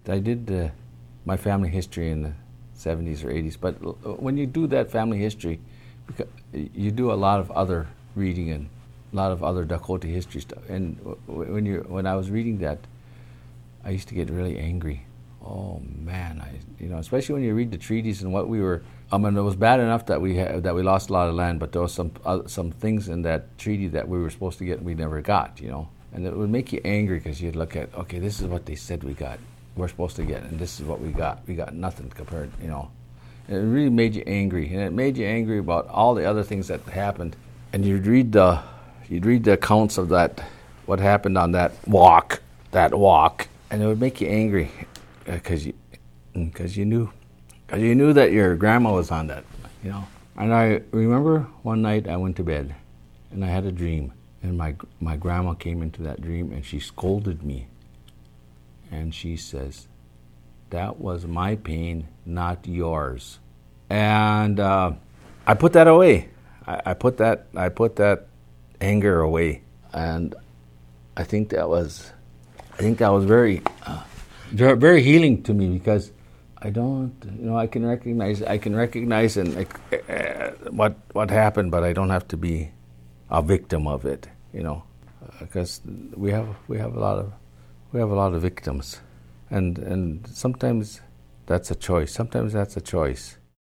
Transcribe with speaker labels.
Speaker 1: I did my family history in the 70s or 80s, but when you do that family history, you do a lot of other reading and a lot of other Dakota history stuff. And when I was reading that, I used to get really angry. Oh man, especially when you read the treaties and what we were. I mean, it was bad enough that we lost a lot of land, but there was some things in that treaty that we were supposed to get and we never got. And it would make you angry because you'd look at, okay, this is what they said we're supposed to get, and this is what we got. We got nothing compared. And it really made you angry, and it made you angry about all the other things that happened. And you'd read the accounts of that, what happened on that walk, and it would make you angry. Because you knew that your grandma was on that, And I remember one night I went to bed, and I had a dream, and my grandma came into that dream, and she scolded me, and she says, "That was my pain, not yours." And I put that away. I put that anger away, and I think that was very. Very healing to me, because I don't, I can recognize and what happened, but I don't have to be a victim of it, because we have a lot of victims, and sometimes that's a choice. Sometimes that's a choice.